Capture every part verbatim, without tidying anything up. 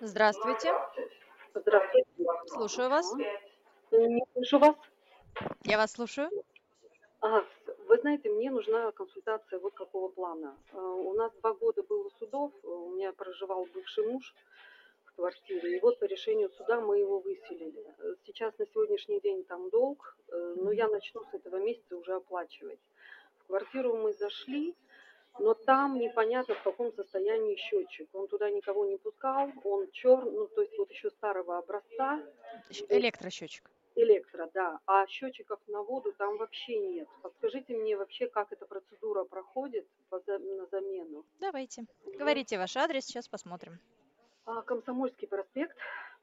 Здравствуйте. Здравствуйте. Слушаю вас. Не слышу вас. Я вас слушаю. Ага, вы знаете, мне нужна консультация вот какого плана. Э, у нас два года было судов, э, у меня проживал бывший муж в квартире, и вот по решению суда мы его выселили. Э, сейчас на сегодняшний день там долг, э, но Мгм. я начну с этого месяца уже оплачивать. В квартиру мы зашли, но там непонятно, в каком состоянии счетчик. Он туда никого не пускал, он черный, ну, то есть вот еще старого образца. Щ- Электросчетчик. Электро, да. А счетчиков на воду там вообще нет. Подскажите мне вообще, как эта процедура проходит по за- на замену? Давайте. Говорите ваш адрес, сейчас посмотрим. А, Комсомольский проспект.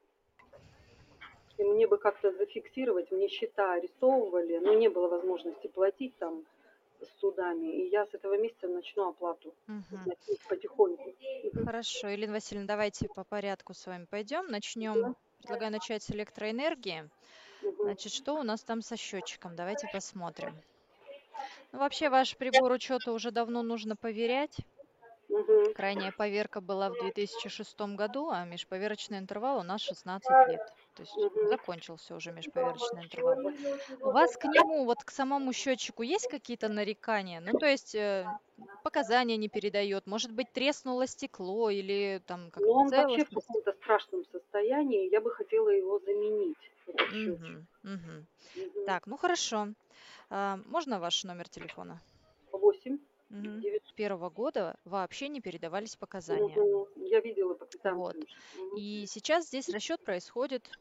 И мне бы как-то зафиксировать, мне счета арестовывали, но не было возможности платить там с судами. И я с этого месяца начну оплату Мгм. вносить потихоньку. Мгм. Хорошо, Елена Васильевна, давайте по порядку с вами пойдем. Начнем. Да. Предлагаю начать с электроэнергии. Мгм. Значит, что у нас там со счетчиком? Давайте посмотрим. Ну, вообще, ваш прибор учета уже давно нужно поверять. Мгм. Крайняя поверка была в две тысячи шестом году, а межповерочный интервал у нас шестнадцать лет. То есть Мгм. закончился уже межповерочный интервал. У вас к нему, вот к самому счетчику есть какие-то нарекания? Ну, то есть э, показания не передает, может быть, треснуло стекло или там Но как-то он вообще в целостность? каком-то страшном состоянии. Я бы хотела его заменить, этот счетчик. Мгм, мгм. Мгм. Так, ну хорошо. А, можно ваш номер телефона? восемь Мгм. С девятьсот. первого года вообще не передавались показания. Мгм. Я видела по Вот. квитанциям, что мгм. И сейчас здесь расчет происходит,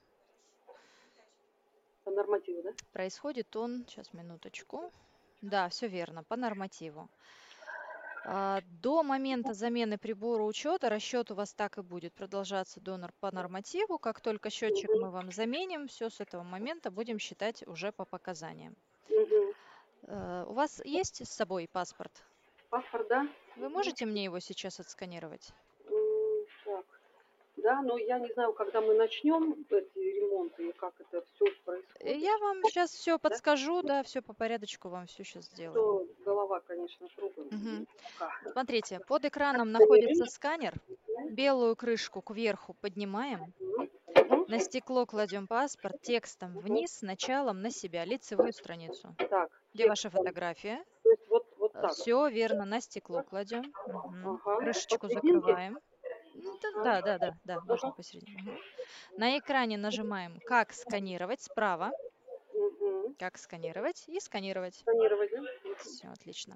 По нормативу, да? происходит он, сейчас минуточку. Да, все верно, по нормативу. А, До момента замены прибора учета расчет у вас так и будет продолжаться до нор- по нормативу. Как только счетчик Мгм. мы вам заменим, все с этого момента будем считать уже по показаниям. Мгм. Э, У вас есть с собой паспорт? Паспорт, да? Вы можете мне его сейчас отсканировать? М, так. Да, но я не знаю, когда мы начнем эти ремонты и как это все Э, происходит, Я вам сейчас все да? подскажу, да, все по порядочку вам все сейчас сделаем. То голова, конечно, кругом Мгм. пока. Смотрите, под экраном находится Сканируем. сканер. Белую крышку кверху поднимаем. Мгм. Мгм. На стекло кладем паспорт текстом Мгм. вниз, началом на себя, лицевую страницу. Так, Где текст ваша там. фотография? То есть вот, вот так. Все верно, на стекло кладем. Мгм. Ага. Крышечку Посерединке. закрываем. М, Ага. Да, да, да, да, можно Ага. посередине. Мгм. На экране нажимаем «Как сканировать» справа. Мгм. «Как сканировать» и «Сканировать». Сканировать, да? Все, отлично.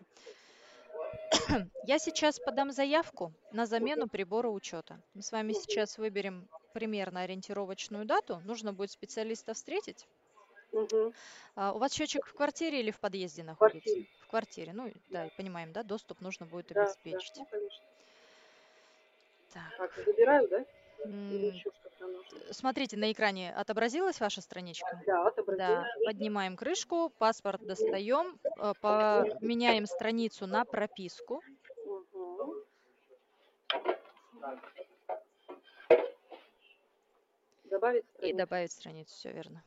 Я сейчас подам заявку на замену прибора учета. Мы с вами Мгм. сейчас выберем примерно ориентировочную дату. Нужно будет специалиста встретить. Мгм. А, у вас счетчик в квартире или в подъезде В находится? квартире. В квартире. Ну, Да. да, понимаем, да, доступ нужно будет Да, да. обеспечить. Ну, конечно. Так, Так, забираю, да? Или м, еще что-то нужно? э, смотрите, на экране отобразилась ваша страничка? Да, отобразилась. Да, поднимаем крышку, паспорт достаем, э, поменяем страницу на прописку Мгм. Добавить и страницу. добавить страницу, все верно.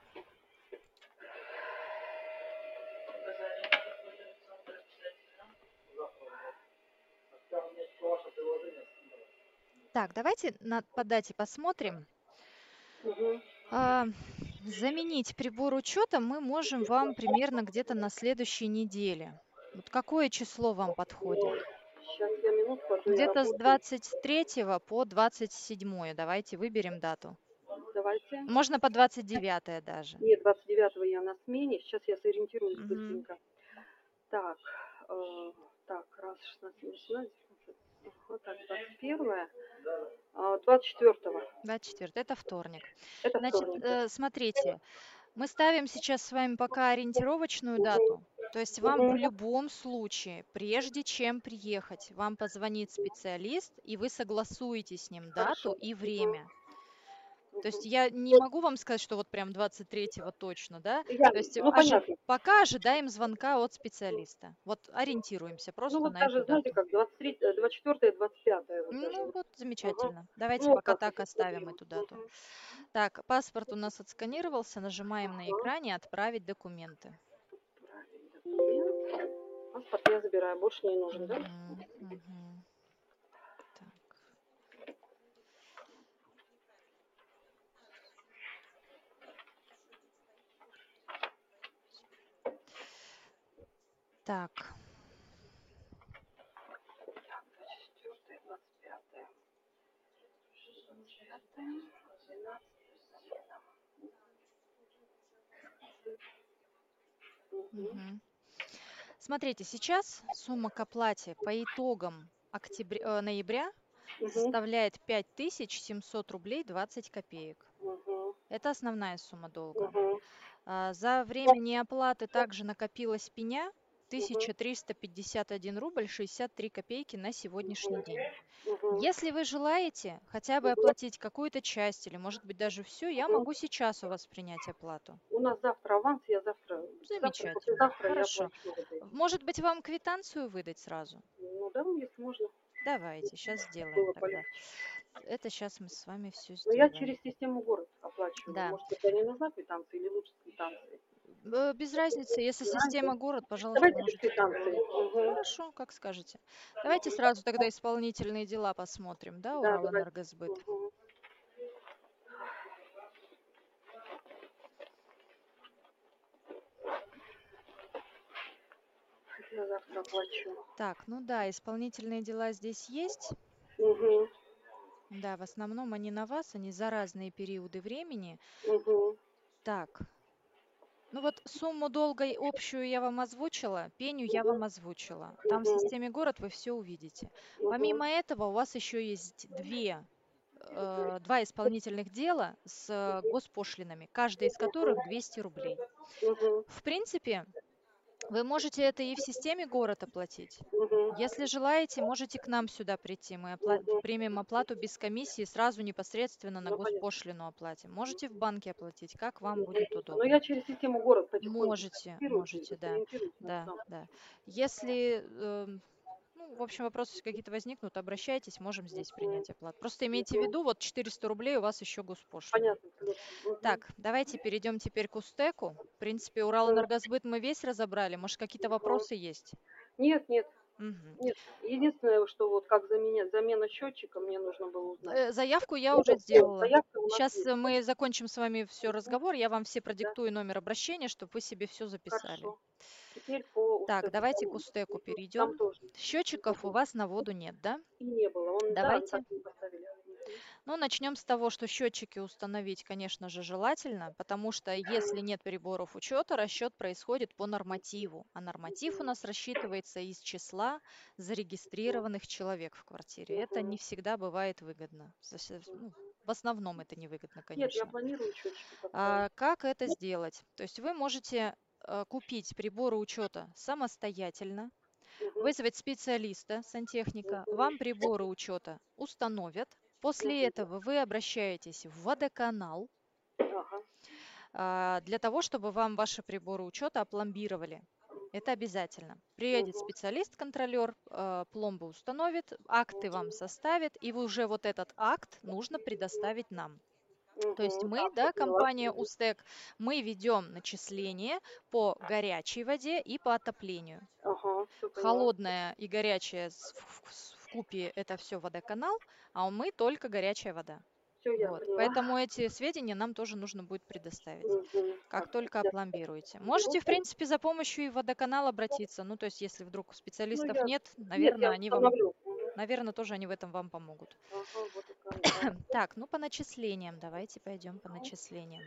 Так, давайте на, по дате посмотрим. Мгм. А, заменить прибор учета мы можем вам примерно где-то на следующей неделе. Вот какое число вам подходит? Сейчас я минутку, а то я Где-то с работаю. двадцать третьего по двадцать седьмое. Давайте выберем дату. Давайте. Можно по двадцать девятое даже. Нет, двадцать девятого я на смене. Сейчас я сориентируюсь Мгм. быстренько. Так, э, так, раз, шестнадцать, восемнадцать, девятнадцать. Вот так, двадцать первое. А, двадцать четвёртого. двадцать четвёртое. Это вторник. Это Значит, вторник. э, смотрите, мы ставим сейчас с вами пока ориентировочную Мгм. дату. То есть вам в Мгм. любом случае, прежде чем приехать, вам позвонит специалист, и вы согласуете с ним дату Хорошо. и Мгм. время. То есть Мгм. я не могу вам сказать, что вот прям двадцать третьего точно, да. Я, То есть ну, ожи- понятно. пока ожидаем звонка от специалиста. Вот ориентируемся Ну, просто вот на эту даже, знаете, дату. как двадцать третье, двадцать четвёртое, двадцать пятое вот даже. Ну Вот. вот, Ага. замечательно. Давайте Ну, вот пока так вот так оставим посмотрим. эту дату. Мгм. Так, паспорт у нас отсканировался, нажимаем на Ага. экране «Отправить документы». Правильный документ. Паспорт я забираю, больше не нужен, да? Мгм, мгм. Так. Так, двадцать четвёртое, двадцать пятое. двадцать пятое, двенадцатое. Угу. мгм. Смотрите, сейчас сумма к оплате по итогам октября, э, ноября Угу. составляет пять тысяч семьсот рублей двадцать копеек. Угу. Это основная сумма долга. Угу. А, За время неоплаты также накопилась пеня Угу. тысяча триста пятьдесят один рубль шестьдесят три копейки на сегодняшний день. Угу. Если вы желаете хотя бы Угу. оплатить какую-то часть или, может быть, даже все, я могу сейчас у вас принять оплату. У нас завтра аванс, я завтра, завтра, Замечательно, послезавтра я хорошо. оплачу вот эти. Может быть, вам квитанцию выдать сразу? Ну да, если можно, Давайте, сейчас сделаем было тогда. полегче. Это сейчас мы с вами все Но я сделаем. через систему город оплачиваю. Да, Может, это не нужна квитанция или лучше с квитанцией? Э, без разницы, если Знаете? система город, пожалуйста, Давайте без можете. квитанции. Угу. Хорошо, как скажете. Давайте сразу тогда исполнительные дела посмотрим, да, Да, давайте. Уралэнергосбыт. Угу. Я завтра оплачу. Так, ну да, исполнительные дела здесь есть. Угу. Да, в основном они на вас, они за разные периоды времени. Угу. Так, ну вот сумму долга и общую я вам озвучила, пеню я Угу. вам озвучила. Там в Угу. системе город вы все увидите. Угу. Помимо этого у вас еще есть две, э, два исполнительных дела с э, госпошлинами, каждый из которых двести рублей. Угу. В принципе, вы можете это и в системе город оплатить. Угу. Если желаете, можете к нам сюда прийти. Мы опла- Угу. примем оплату без комиссии, сразу непосредственно на Ну, понятно. госпошлину оплатим. Можете в банке оплатить, как вам Мгм. будет Но я удобно. через систему город потихоньку Можете, сориентируюсь можете, и да, сориентируюсь на да, всем. да. Если, эм, ну, в общем, вопросы какие-то возникнут, обращайтесь, можем здесь Мгм. принять оплату. Просто имейте в Мгм. виду, вот четыреста рублей у вас еще госпошлина. Понятно, плюс. Мгм. Так, давайте перейдем теперь к Устеку. В принципе, Мгм. Уралэнергосбыт мы весь разобрали. Может, какие-то Мгм. вопросы есть? Нет, нет, Мгм. нет. Единственное, что вот как заменять, замена счетчика, мне нужно было узнать. Э, Заявку я Это уже всё, сделала. заявка у нас Сейчас есть. мы закончим с вами все Мгм. разговор, я вам все Да, продиктую номер обращения, чтобы вы себе все записали. хорошо. Теперь по Так, УСТЭКу. давайте к Там, Устеку мгм, там перейдем. тоже. Счетчиков у Мгм. вас на воду нет, да? И не было. Он, да, так Давайте. и не поставили. Мгм. Ну, начнем с того, что счетчики установить, конечно же, желательно, потому что если нет приборов учета, расчет происходит по нормативу, а норматив у Мгм. нас рассчитывается из числа зарегистрированных человек в квартире. Это не Мгм. всегда бывает выгодно. Со- Мгм. ну, в основном это невыгодно, Нет, я конечно. планирую счетчики поставить. А, Как это сделать? То есть вы можете э, купить приборы учета самостоятельно, Мгм. вызвать специалиста, сантехника, Мгм. вам приборы учета установят. После Мгм. этого вы обращаетесь в водоканал Ага. а, для того, чтобы вам ваши приборы учета опломбировали. Это обязательно. Приедет Мгм. специалист-контролер, э, пломбы установит, акты вам Мгм. составит, и вы уже вот этот акт нужно предоставить нам. То есть Мгм. мы, А, всё да, поняла. компания Мгм. Устек, мы ведем начисление по горячей воде и по отоплению. Ага, все поняла. Холодная и горячая с- в в- в купе это все водоканал, а мы только горячая вода. Все, я Вот. поняла. Поэтому эти сведения нам тоже нужно будет предоставить, Мгм. как Так, только я опломбируете. беру. Можете, в принципе, за помощью и в водоканал обратиться. Ну, то есть, если вдруг Ну, специалистов я нет, нет, наверное, я они вам, установлю. Мгм. наверное, тоже они в этом вам помогут. Ага, вот это. Так, ну по начислениям. Давайте пойдем по начислениям.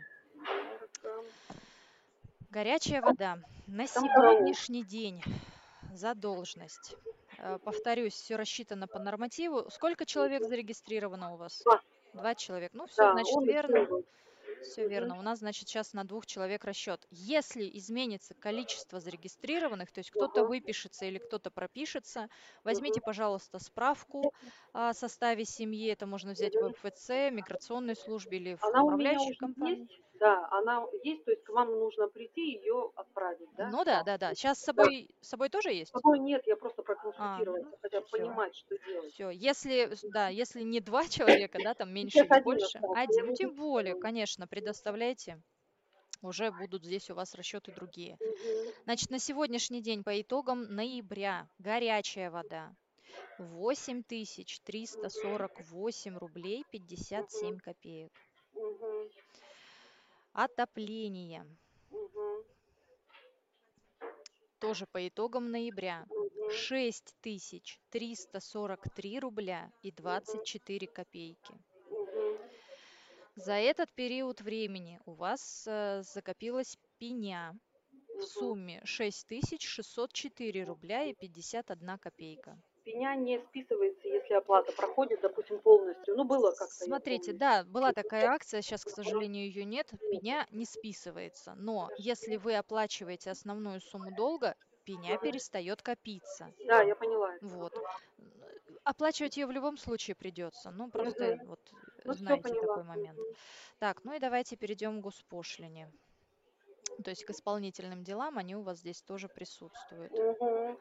Горячая вода. На Там караул. сегодняшний день задолженность. Э, Повторюсь, все рассчитано по нормативу. Сколько человек зарегистрировано у вас? два. Два человека. Ну, все, Да, значит, он и верно. сын был. Все Мгм. верно. У нас, значит, сейчас на двух человек расчет. Если изменится количество зарегистрированных, то есть кто-то Ага. выпишется или кто-то пропишется, Мгм. возьмите, пожалуйста, справку о составе семьи. Это можно взять в Мгм. эф вэ цэ, миграционной службе или в Она у меня управляющей уже компании. есть. Да, она есть, то есть к вам нужно прийти ее отправить, да, Ну к да, вам? да, да. Сейчас с Да. собой, с собой тоже С есть? собой нет, я просто А, ну, проконсультироваться, хотя бы все. понимать, что делать. Все. Если, с- да, если не два человека, да, там меньше Сейчас или один больше, остался, я один, ну его тем более, выписала. конечно, предоставляйте, уже будут здесь у вас расчеты другие. Мгм. Значит, на сегодняшний день по итогам ноября горячая вода восемь тысяч триста сорок восемь рублей пятьдесят Мгм. семь копеек. Мгм. Отопление Мгм. тоже по итогам ноября, Мгм. шесть тысяч триста сорок три рубля и двадцать четыре копейки. Мгм. За этот период времени у вас э, закопилась пеня в Мгм. сумме шесть тысяч шестьсот четыре рубля и пятьдесят одна копейка. Пеня не списывается, если оплата проходит, допустим, полностью. Ну, было как-то, я Смотрите, помню. да, была такая акция, сейчас, к Ага. сожалению, ее нет, пеня не списывается. Но если вы оплачиваете основную сумму долга, пеня Мгм. перестает копиться. Да, я поняла это. Вот. Н- Оплачивать ее в любом случае придется. Ну, просто Мгм. вот э, Ну, все знаете поняла. такой момент. Мгм. Так, ну и давайте перейдем к госпошлине. То есть к исполнительным делам, они у вас здесь тоже присутствуют. Мгм.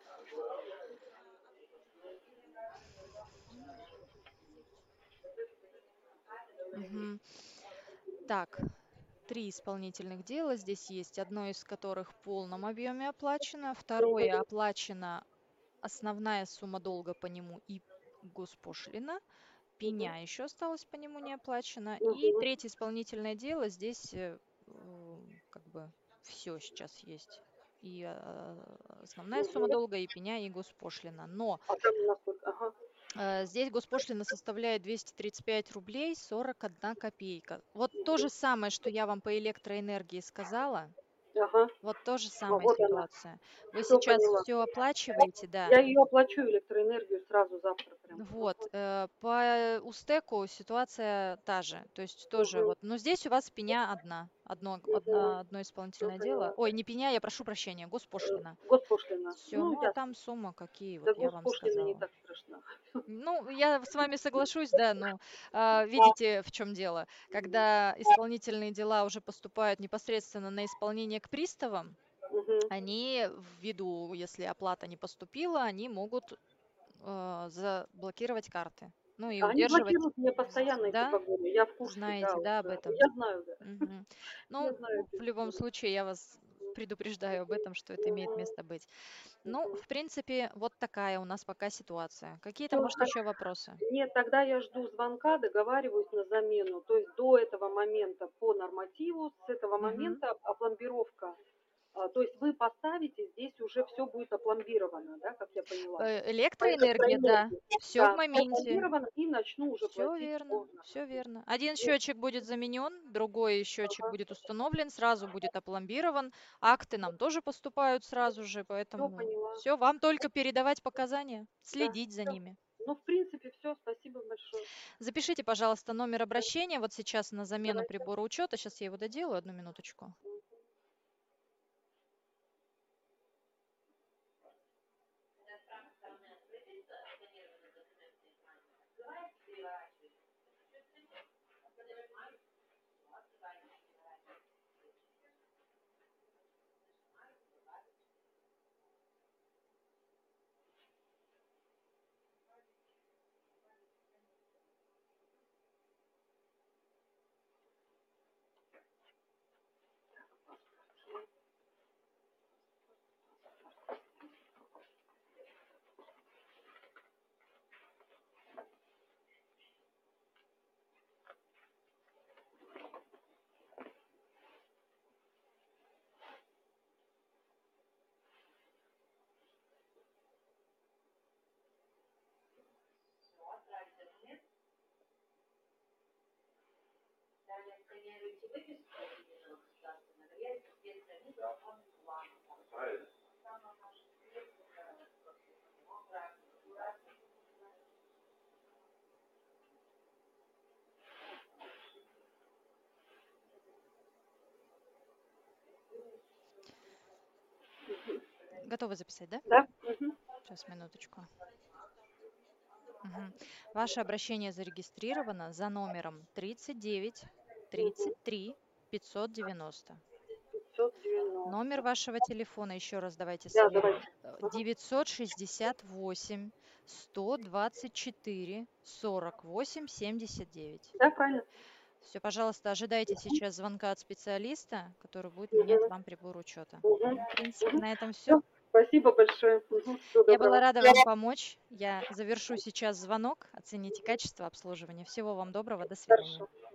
Мгм. Так, три исполнительных дела здесь есть. Одно из которых в полном объеме оплачено, второе оплачено основная сумма долга по нему и госпошлина, Мгм. пеня еще осталась по нему не оплачена, и Мгм. третье исполнительное дело здесь э, э, как бы все сейчас есть. И э, основная сумма Мгм. долга, и пеня, и госпошлина. Но А там у нас вот, ага, Э, Здесь госпошлина составляет двести тридцать пять рублей сорок одна копейка. Вот то же самое, что я вам по электроэнергии сказала, ага. вот то же А самая вот она. ситуация. Вы Все сейчас поняла. все оплачиваете, да. Я ее оплачу, электроэнергию, сразу завтра прям. Вот, э, по Устеку ситуация та же, то есть тоже Мгм. вот, но здесь у вас пеня одна, одно, Мгм. одно, одно Все исполнительное дело. поняла. Ой, не пеня, я прошу прощения, Э, госпошлина. Госпошлина. Все, Ну, ну а ясно. там сумма какие, вот Да, я вам госпошлина не сказала. так страшна. Ну, я с вами соглашусь, да, но а, Да. видите, в чем дело. Когда исполнительные дела уже поступают непосредственно на исполнение к приставам, Мгм. они, ввиду, если оплата не поступила, они могут э, заблокировать карты. Ну и Они удерживать, блокируют мне з- постоянно эти да, погоды. Я в курсе, да, знаете, да, об уже. этом. Я знаю, да. Мгм. Я Ну, знаю в эту любом историю. случае, я вас предупреждаю об этом, что это имеет Мгм. место быть. Ну, Мгм. в принципе, вот такая у нас пока ситуация. Какие-то, Всё, может, хорошо. еще вопросы? Нет, тогда я жду звонка, договариваюсь на замену. То есть до этого момента по нормативу, с этого Мгм. момента опломбировка. А, то есть вы поставите, здесь уже все будет опломбировано, да, как я поняла? Э, По Электроэнергия, да, электроэнергии. все в Да, всё моменте. опломбировано и начну уже Все платить по верно, все нормативу. верно. Один Ну, счетчик будет заменен, другой счетчик ага, будет установлен, сразу будет опломбирован. Акты нам тоже поступают сразу же, всё поэтому поняла. все, вам только передавать показания, Да, следить за всё. ними. Ну, в принципе, все. Спасибо большое. Запишите, пожалуйста, номер Да, обращения вот сейчас на замену давайте. прибора учета. Сейчас я его доделаю, одну минуточку. Мгм. Готовы записать, да? Да? Мгм. Сейчас, минуточку. Мгм. Ваше обращение зарегистрировано за номером тридцать девять Мгм. тридцать три пятьсот девяносто. пятьсот Номер девяносто. вашего телефона, еще раз давайте Да, сверим. давайте. Э, Ага. девятьсот шестьдесят восемь сто двадцать четыре сорок восемь семьдесят девять. Да, правильно? Все, пожалуйста, ожидайте сейчас звонка от специалиста, который будет менять Мгм. вам прибор учета. Мгм. Ну, в принципе, Мгм. на этом все. Всё. Спасибо большое. Мгм. Всего Я была доброго. рада вам помочь. Я завершу сейчас звонок. Оцените качество обслуживания. Всего вам доброго. До свидания. Хорошо.